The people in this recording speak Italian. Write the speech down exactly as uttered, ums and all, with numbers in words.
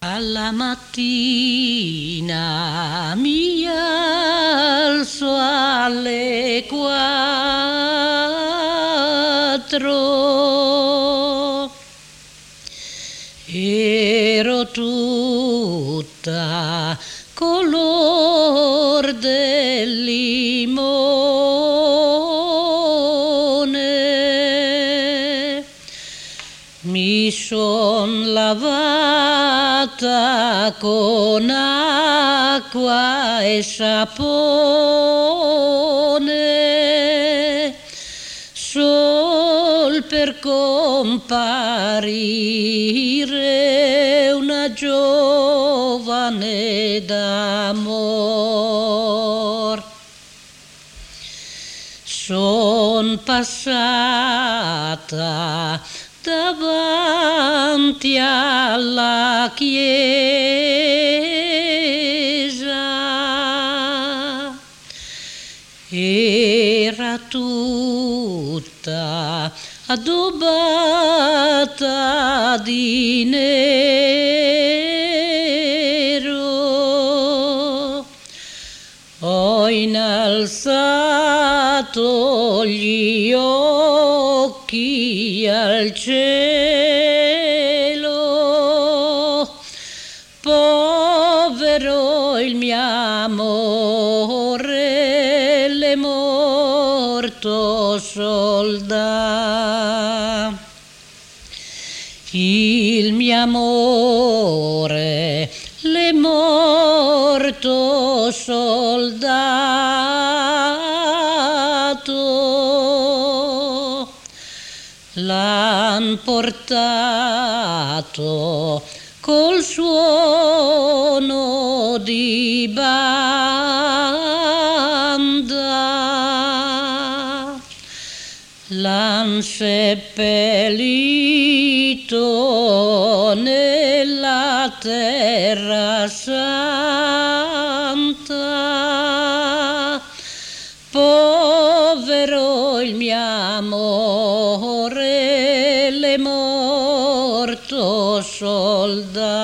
Alla mattina mi alzo alle quattro, ero tutta color del limone, mi son lavata con acqua e sapone, sol per comparire una giovane d'amor. Son passata davanti alla chiesa, era tutta addobbata di nero, ho innalzato gli occhi al cielo, povero il mio amore, l'è morto soldato. Il mio amore l'è morto soldato, l'han portato col suono di banda, l'han seppellito nella terra santa, povero il mio amore, l'è morto soldato.